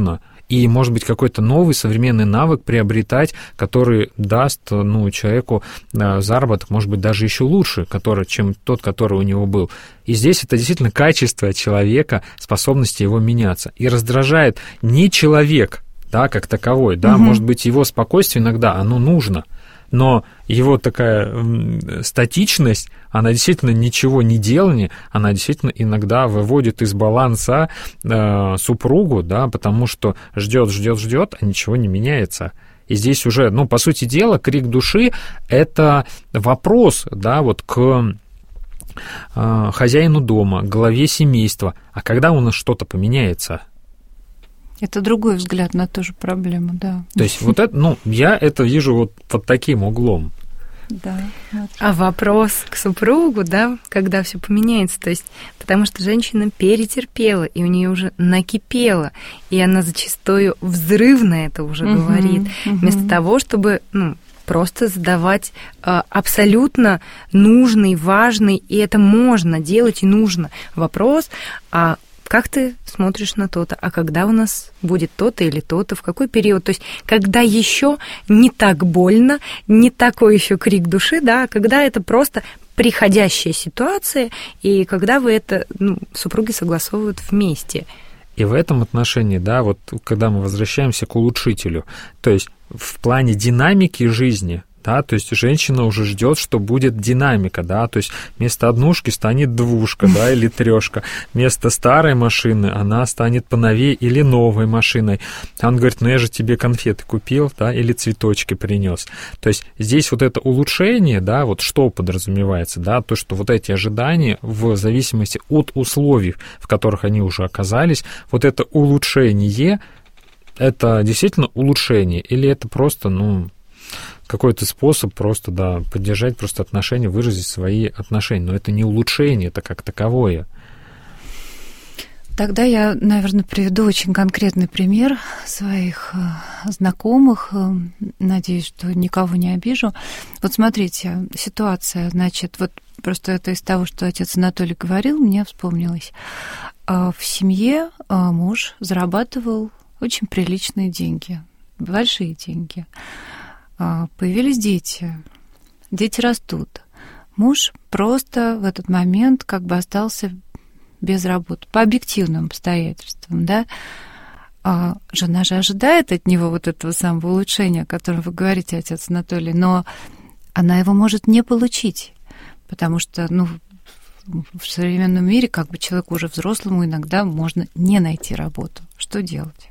и, может быть, какой-то новый современный навык приобретать, который даст, ну, человеку заработок, может быть, даже еще лучше, который, чем тот, который у него был. И здесь это действительно качество человека, способность его меняться. И раздражает не человек, да, как таковой, да, угу. может быть, его спокойствие иногда, оно нужно, но его такая статичность, она действительно ничего не делание, она действительно иногда выводит из баланса э, супругу, да, потому что ждет, ждет, ждет, а ничего не меняется. И здесь уже, ну, по сути дела, крик души – это вопрос, да, вот к э, хозяину дома, главе семейства. А когда у нас что-то поменяется? Это другой взгляд на ту же проблему, да. То есть вот это, ну, я это вижу вот под таким углом. Да. А вопрос к супругу, да, когда все поменяется, то есть, потому что женщина перетерпела, и у нее уже накипело, и она зачастую взрывно это уже угу, говорит, угу. вместо того, чтобы, ну, просто задавать э, абсолютно нужный, важный, и это можно делать и нужно вопрос, а как ты смотришь на то-то, а когда у нас будет то-то или то-то, в какой период, то есть когда еще не так больно, не такой еще крик души, да, а когда это просто приходящая ситуация, и когда вы это, ну, супруги согласовывают вместе. И в этом отношении, да, вот когда мы возвращаемся к улучшителю, то есть в плане динамики жизни, да, то есть женщина уже ждет, что будет динамика, да, то есть вместо однушки станет двушка, да, или трешка, вместо старой машины она станет поновее или новой машиной. Он говорит, ну я же тебе конфеты купил, да, или цветочки принес. То есть здесь вот это улучшение, да, вот что подразумевается, да, то, что вот эти ожидания в зависимости от условий, в которых они уже оказались, вот это улучшение, это действительно улучшение или это просто, ну, какой-то способ просто, да, поддержать просто отношения, выразить свои отношения. Но это не улучшение, это как таковое. Тогда я, наверное, приведу очень конкретный пример своих знакомых. Надеюсь, что никого не обижу. Вот смотрите, ситуация, значит, вот просто это из того, что отец Анатолий говорил, мне вспомнилось. В семье муж зарабатывал очень приличные деньги, большие деньги. Появились дети, дети растут. Муж просто в этот момент как бы остался без работы, по объективным обстоятельствам, да. А жена же ожидает от него вот этого самого улучшения, о котором вы говорите, отец Анатолий, но она его может не получить, потому что, ну, в современном мире как бы человеку уже взрослому иногда можно не найти работу. Что делать?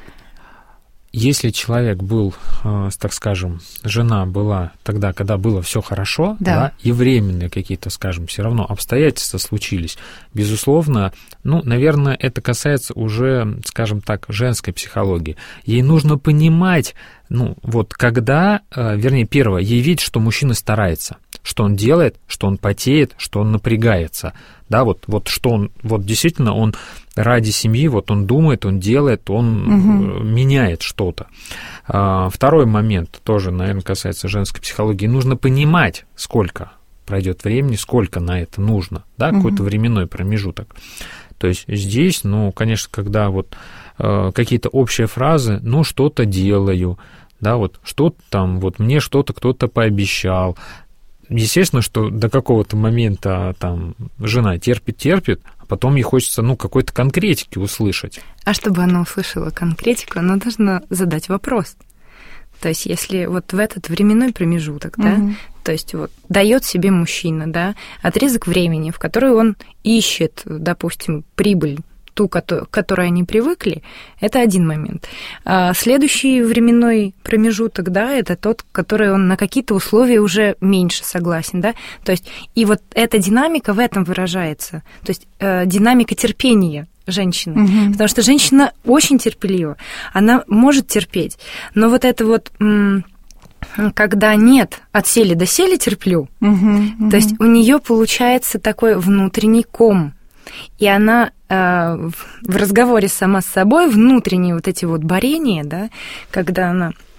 Если человек был, так скажем, жена была тогда, когда было все хорошо, да. Да, и временные какие-то, скажем, все равно обстоятельства случились, безусловно, ну, наверное, это касается уже, скажем так, женской психологии. Ей нужно понимать, ну, вот когда, вернее, первое, ей видеть, что мужчина старается, что он делает, что он потеет, что он напрягается, да, вот, вот что он, вот действительно он ради семьи, вот он думает, он делает, он угу. меняет что-то. Второй момент тоже, наверное, касается женской психологии. Нужно понимать, сколько пройдет времени, сколько на это нужно, да, угу. какой-то временной промежуток. То есть здесь, ну, конечно, когда вот какие-то общие фразы, ну, что-то делаю, да, вот что-то там, вот мне что-то кто-то пообещал. Естественно, что до какого-то момента там жена терпит-терпит, а потом ей хочется, ну, какой-то конкретики услышать. А чтобы она услышала конкретику, она должна задать вопрос. То есть если вот в этот временной промежуток, угу. да, то есть вот дает себе мужчина, да, отрезок времени, в который он ищет, допустим, прибыль, ту, к которой они привыкли, это один момент. А следующий временной промежуток, да, это тот, который он на какие-то условия уже меньше согласен, да, то есть и вот эта динамика в этом выражается, то есть э, динамика терпения женщины, угу. потому что женщина очень терпелива, она может терпеть, но вот это вот... М- когда нет, от сели до сели терплю, угу, угу. то есть у нее получается такой внутренний ком, и она э, в разговоре сама с собой, внутренние вот эти вот борения, да, когда она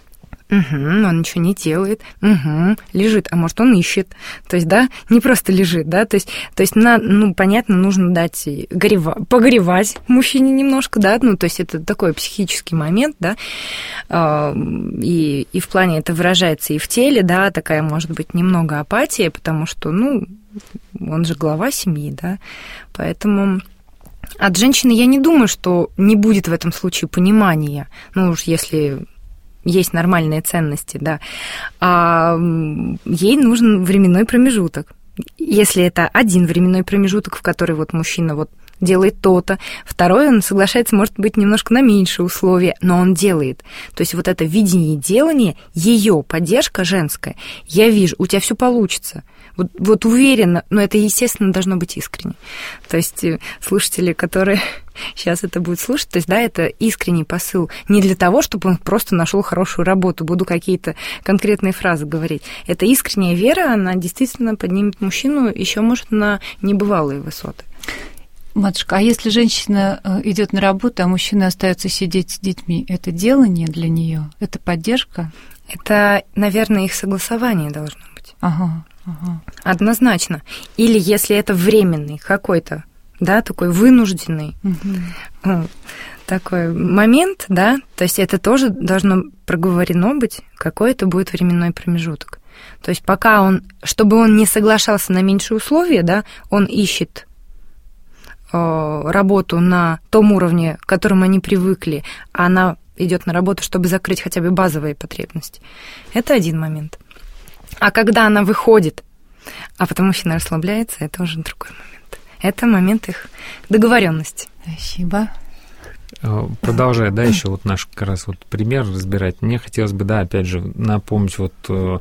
Угу, он ничего не делает. Угу, лежит, а может, он ищет. То есть, да, не просто лежит, да, то есть, то есть на, ну, понятно, нужно дать горева, погоревать мужчине немножко, да, ну, то есть это такой психический момент, да, и, и в плане это выражается и в теле, да, такая, может быть, немного апатия, потому что, ну, он же глава семьи, да, поэтому... От женщины я не думаю, что не будет в этом случае понимания, ну уж если есть нормальные ценности, да, а ей нужен временной промежуток. Если это один временной промежуток, в который вот мужчина вот делает то-то, второй он соглашается, может быть, немножко на меньшие условия, но он делает. То есть вот это видение делания, ее поддержка женская, я вижу, у тебя все получится. Вот, вот уверенно, но это, естественно, должно быть искренне. То есть слушатели, которые сейчас это будут слушать, то есть, да, это искренний посыл. Не для того, чтобы он просто нашел хорошую работу, буду какие-то конкретные фразы говорить. Это искренняя вера, она действительно поднимет мужчину еще, может, на небывалые высоты. Матушка, а если женщина идет на работу, а мужчина остается сидеть с детьми, это делание для нее? Это поддержка? Это, наверное, их согласование должно быть. Ага. Ага. Однозначно. Или если это временный какой-то, да, такой вынужденный угу. такой момент, да, то есть это тоже должно проговорено быть, какой это будет временной промежуток. То есть пока он, чтобы он не соглашался на меньшие условия, да, он ищет э, работу на том уровне, к которому они привыкли, а она идет на работу, чтобы закрыть хотя бы базовые потребности. Это один момент. А когда она выходит, а потом мужчина расслабляется, это уже другой момент. Это момент их договоренности. Спасибо. Продолжая, да, еще вот наш как раз вот пример разбирать, мне хотелось бы, да, опять же, напомнить вот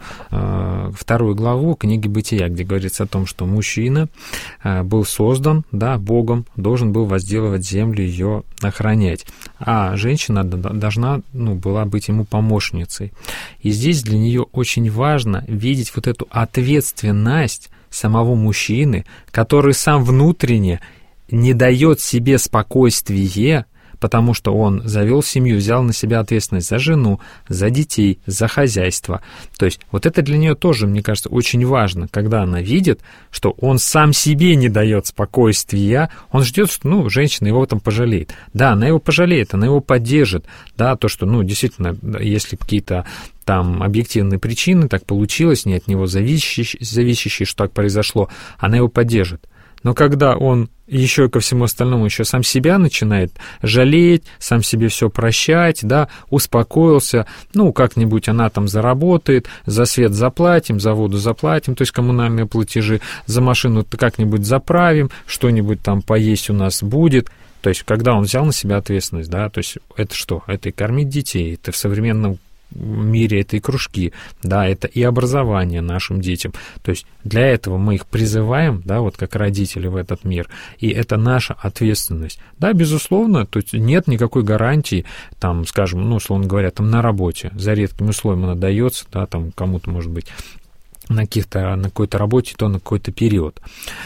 э, вторую главу книги «Бытия», где говорится о том, что мужчина э, был создан, да, Богом, должен был возделывать землю, ее охранять, а женщина должна, ну, была быть ему помощницей. И здесь для нее очень важно видеть вот эту ответственность самого мужчины, который сам внутренне не дает себе спокойствия, потому что он завел семью, взял на себя ответственность за жену, за детей, за хозяйство. То есть вот это для нее тоже, мне кажется, очень важно, когда она видит, что он сам себе не дает спокойствия, он ждет, что, ну, женщина его в этом пожалеет. Да, она его пожалеет, она его поддержит, да, то, что, ну, действительно, если какие-то там объективные причины, так получилось, не от него зависящие, зависящие, что так произошло, она его поддержит. Но когда он еще ко всему остальному еще сам себя начинает жалеть, сам себе все прощать, да, успокоился, ну, как-нибудь она там заработает, за свет заплатим, за воду заплатим, то есть коммунальные платежи, за машину как-нибудь заправим, что-нибудь там поесть у нас будет. То есть когда он взял на себя ответственность, да, то есть это что? Это и кормить детей, это в современном мире, это и кружки, да, это и образование нашим детям. То есть для этого мы их призываем, да, вот как родители в этот мир, и это наша ответственность. Да, безусловно, то есть нет никакой гарантии, там, скажем, ну, условно говоря, там на работе, за редким условием она дается, да, там кому-то, может быть, на каких-то, на какой-то работе, то на какой-то период.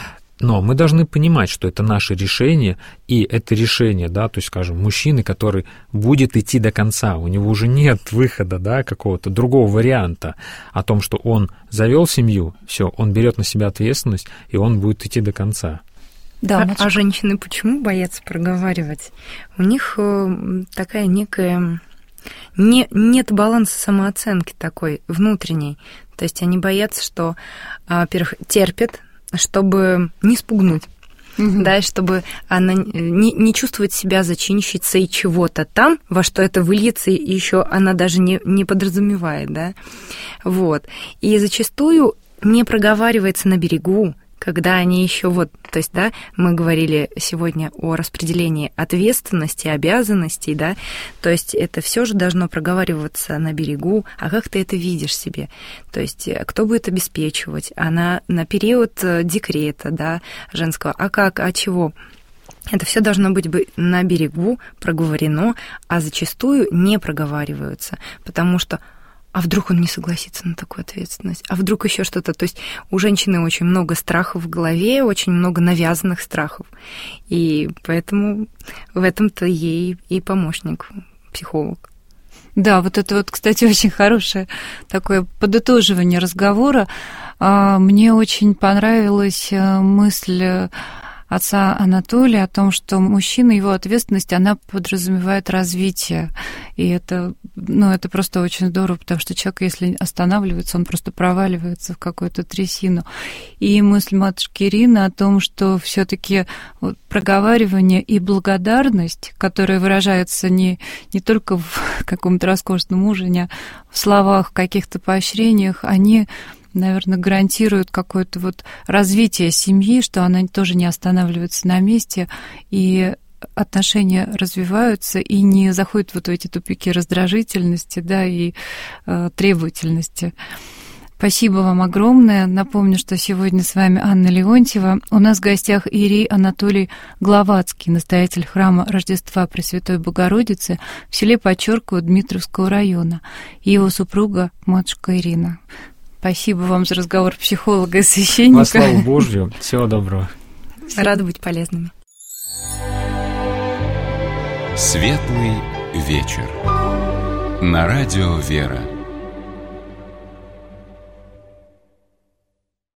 Но мы должны понимать, что это наше решение, и это решение, да, то есть, скажем, мужчины, который будет идти до конца, у него уже нет выхода, да, какого-то другого варианта о том, что он завел семью, все, он берет на себя ответственность, и он будет идти до конца. Да, а, а женщины почему боятся проговаривать? У них такая некая... Не, нет баланса самооценки такой внутренней. То есть они боятся, что, во-первых, терпят, чтобы не спугнуть, mm-hmm. да, чтобы она не, не чувствовать себя зачинщицей чего-то там, во что это выльется, и еще она даже не, не подразумевает, да, вот. И зачастую не проговаривается на берегу, когда они еще вот, то есть, да, мы говорили сегодня о распределении ответственности, обязанностей, да, то есть это все же должно проговариваться на берегу, а как ты это видишь себе, то есть кто будет обеспечивать, она на период декрета, да, женского, а как, а чего? Это все должно быть на берегу проговорено, а зачастую не проговариваются, потому что а вдруг он не согласится на такую ответственность? А вдруг еще что-то? То есть у женщины очень много страхов в голове, очень много навязанных страхов. И поэтому в этом-то ей и помощник, психолог. Да, вот это вот, кстати, очень хорошее такое подытоживание разговора. Мне очень понравилась мысль отца Анатолия о том, что мужчина, его ответственность, она подразумевает развитие. И это, ну, это просто очень здорово, потому что человек, если останавливается, он просто проваливается в какую-то трясину. И мысль матушки Ирины о том, что все-таки вот проговаривание и благодарность, которая выражается не, не только в каком-то роскошном ужине, а в словах, каких-то поощрениях, они, наверное, гарантируют какое-то вот развитие семьи, что она тоже не останавливается на месте, и отношения развиваются и не заходят вот в эти тупики раздражительности, да, и э, требовательности. Спасибо вам огромное. Напомню, что сегодня с вами Анна Леонтьева. У нас в гостях иерей Анатолий Гловацкий, настоятель храма Рождества Пресвятой Богородицы в селе Почерково Дмитровского района, и его супруга, матушка Ирина. Спасибо вам за разговор психолога и священника. Во славу Божью. Всего доброго. Рада быть полезными. Светлый вечер. На радио «Вера».